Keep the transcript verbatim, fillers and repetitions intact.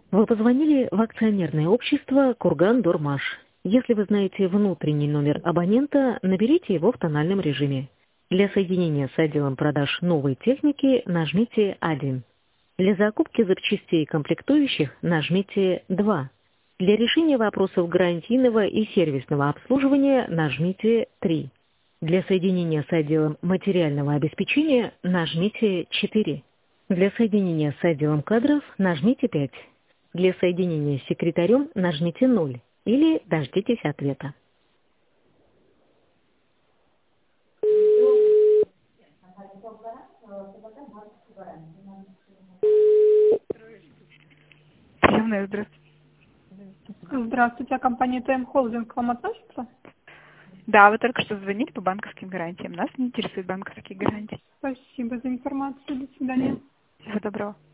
Вы позвонили в акционерное общество «Курган-Дормаш». Если вы знаете внутренний номер абонента, наберите его в тональном режиме. Для соединения с отделом продаж новой техники нажмите один. Для закупки запчастей и комплектующих нажмите два. Для решения вопросов гарантийного и сервисного обслуживания нажмите три. Для соединения с отделом материального обеспечения нажмите четыре. Для соединения с отделом кадров нажмите пять. Для соединения с секретарем нажмите ноль или дождитесь ответа. Приемная, здравствуйте. Здравствуйте, а компания ТМ Холдинг к вам относится? Да, вы только что звонили по банковским гарантиям. Нас не интересуют банковские гарантии. Спасибо за информацию. До свидания. Всего доброго.